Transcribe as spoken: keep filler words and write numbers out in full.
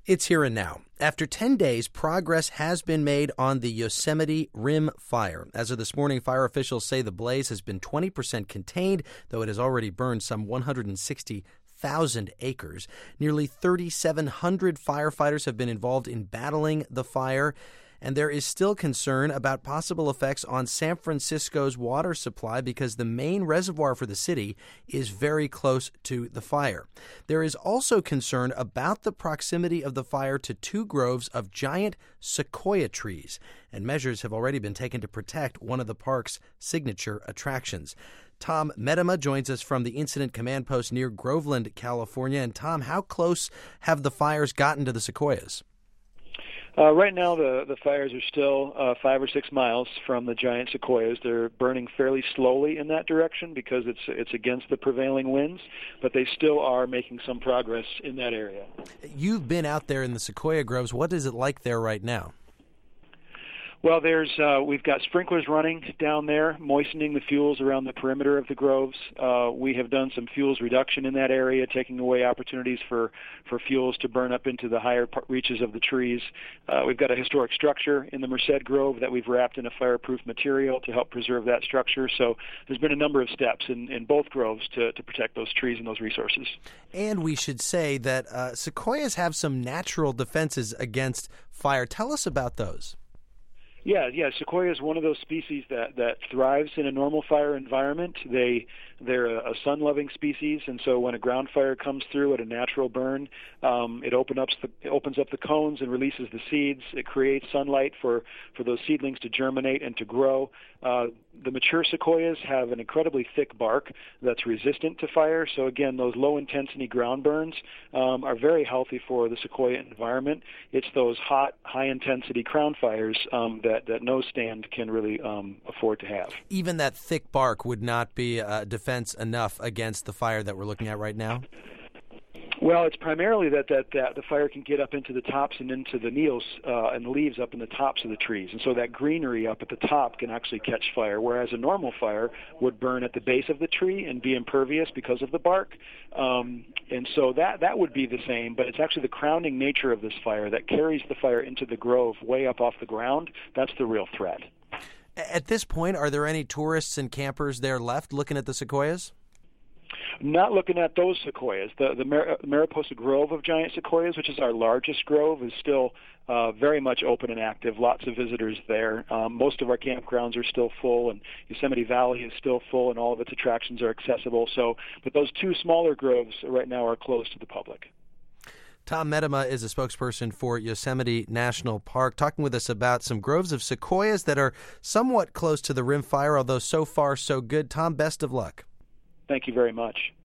It's here and now. After ten days, progress has been made on the Yosemite Rim fire. As of this morning, fire officials say the blaze has been twenty percent contained, though it has already burned some one hundred sixty thousand acres. Nearly three thousand seven hundred firefighters have been involved in battling the fire, and there is still concern about possible effects on San Francisco's water supply because the main reservoir for the city is very close to the fire. There is also concern about the proximity of the fire to two groves of giant sequoia trees, and measures have already been taken to protect one of the park's signature attractions. Tom Medema joins us from the Incident Command Post near Groveland, California. And Tom, how close have the fires gotten to the sequoias? Uh, right now, the, the fires are still uh, five or six miles from the giant sequoias. They're burning fairly slowly in that direction because it's it's against the prevailing winds, but they still are making some progress in that area. You've been out there in the sequoia groves. What is it like there right now? Well, there's uh, we've got sprinklers running down there, moistening the fuels around the perimeter of the groves. Uh, we have done some fuels reduction in that area, taking away opportunities for, for fuels to burn up into the higher reaches of the trees. Uh, we've got a historic structure in the Merced Grove that we've wrapped in a fireproof material to help preserve that structure. So there's been a number of steps in, in both groves to, to protect those trees and those resources. And we should say that uh, sequoias have some natural defenses against fire. Tell us about those. Yeah, yeah. Sequoia is one of those species that, that thrives in a normal fire environment. They they're a, a sun-loving species, and so when a ground fire comes through at a natural burn, um, it open up the, it opens up the cones and releases the seeds. It creates sunlight for, for those seedlings to germinate and to grow. Uh, the mature sequoias have an incredibly thick bark that's resistant to fire. So again, those low-intensity ground burns um, are very healthy for the sequoia environment. It's those hot, high-intensity crown fires um, that, that no stand can really um, afford to have. Even that thick bark would not be a defense enough against the fire that we're looking at right now? Well, it's primarily that, that, that the fire can get up into the tops and into the needles uh, and the leaves up in the tops of the trees. And so that greenery up at the top can actually catch fire, whereas a normal fire would burn at the base of the tree and be impervious because of the bark. Um, and so that, that would be the same, but it's actually the crowning nature of this fire that carries the fire into the grove way up off the ground. That's the real threat. At this point, are there any tourists and campers there left looking at the sequoias? Not looking at those sequoias. The, the Mar- Mariposa Grove of giant sequoias, which is our largest grove, is still uh, very much open and active. Lots of visitors there. Um, most of our campgrounds are still full, and Yosemite Valley is still full, and all of its attractions are accessible. So, but those two smaller groves right now are closed to the public. Tom Medema is a spokesperson for Yosemite National Park, talking with us about some groves of sequoias that are somewhat close to the rim fire, although so far so good. Tom, best of luck. Thank you very much.